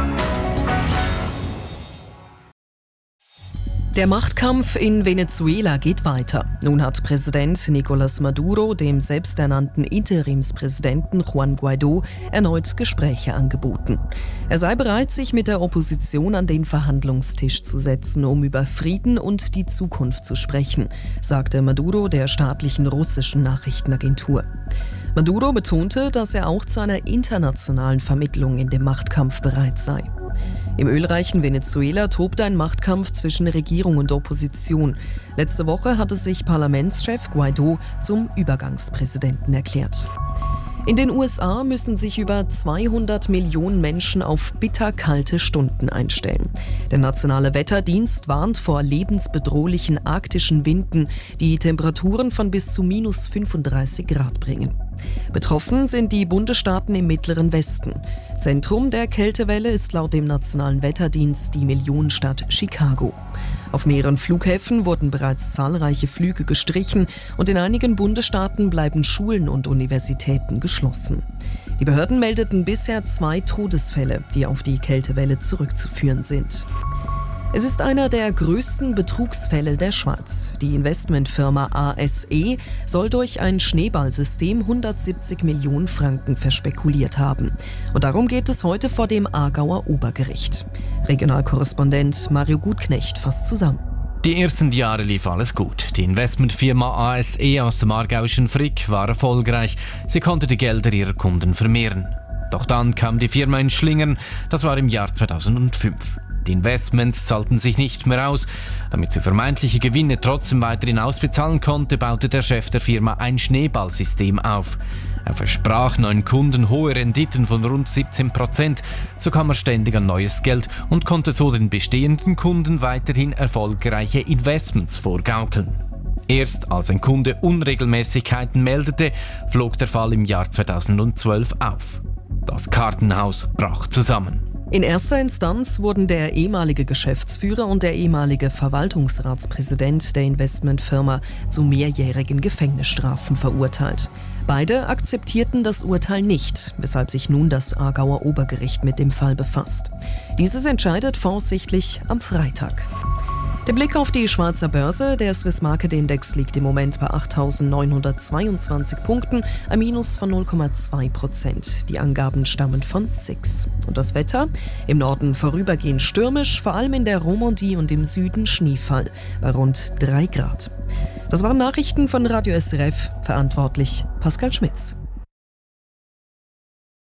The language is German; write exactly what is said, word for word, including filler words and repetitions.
Der Machtkampf in Venezuela geht weiter. Nun hat Präsident Nicolás Maduro dem selbsternannten Interimspräsidenten Juan Guaidó erneut Gespräche angeboten. Er sei bereit, sich mit der Opposition an den Verhandlungstisch zu setzen, um über Frieden und die Zukunft zu sprechen, sagte Maduro der staatlichen russischen Nachrichtenagentur. Maduro betonte, dass er auch zu einer internationalen Vermittlung in dem Machtkampf bereit sei. Im ölreichen Venezuela tobt ein Machtkampf zwischen Regierung und Opposition. Letzte Woche hatte sich Parlamentschef Guaidó zum Übergangspräsidenten erklärt. In den U S A müssen sich über zweihundert Millionen Menschen auf bitterkalte Stunden einstellen. Der nationale Wetterdienst warnt vor lebensbedrohlichen arktischen Winden, die Temperaturen von bis zu minus fünfunddreißig Grad bringen. Betroffen sind die Bundesstaaten im Mittleren Westen. Zentrum der Kältewelle ist laut dem nationalen Wetterdienst die Millionenstadt Chicago. Auf mehreren Flughäfen wurden bereits zahlreiche Flüge gestrichen und in einigen Bundesstaaten bleiben Schulen und Universitäten geschlossen. Die Behörden meldeten bisher zwei Todesfälle, die auf die Kältewelle zurückzuführen sind. Es ist einer der größten Betrugsfälle der Schweiz. Die Investmentfirma A S E soll durch ein Schneeballsystem hundertsiebzig Millionen Franken verspekuliert haben. Und darum geht es heute vor dem Aargauer Obergericht. Regionalkorrespondent Mario Gutknecht fasst zusammen. Die ersten Jahre lief alles gut. Die Investmentfirma A S E aus dem aargauischen Frick war erfolgreich. Sie konnte die Gelder ihrer Kunden vermehren. Doch dann kam die Firma in Schlingern. Das war im Jahr zweitausendfünf. Die Investments zahlten sich nicht mehr aus. Damit sie vermeintliche Gewinne trotzdem weiterhin ausbezahlen konnte, baute der Chef der Firma ein Schneeballsystem auf. Er versprach neuen Kunden hohe Renditen von rund siebzehn Prozent. So kam er ständig an neues Geld und konnte so den bestehenden Kunden weiterhin erfolgreiche Investments vorgaukeln. Erst als ein Kunde Unregelmäßigkeiten meldete, flog der Fall im Jahr zweitausendzwölf auf. Das Kartenhaus brach zusammen. In erster Instanz wurden der ehemalige Geschäftsführer und der ehemalige Verwaltungsratspräsident der Investmentfirma zu mehrjährigen Gefängnisstrafen verurteilt. Beide akzeptierten das Urteil nicht, weshalb sich nun das Aargauer Obergericht mit dem Fall befasst. Dieses entscheidet voraussichtlich am Freitag. Der Blick auf die Schweizer Börse. Der Swiss Market Index liegt im Moment bei achttausendneunhundertzweiundzwanzig Punkten, ein Minus von null Komma zwei Prozent. Die Angaben stammen von S I X. Und das Wetter? Im Norden vorübergehend stürmisch, vor allem in der Romandie und im Süden Schneefall bei rund drei Grad. Das waren Nachrichten von Radio S R F, verantwortlich Pascal Schmitz.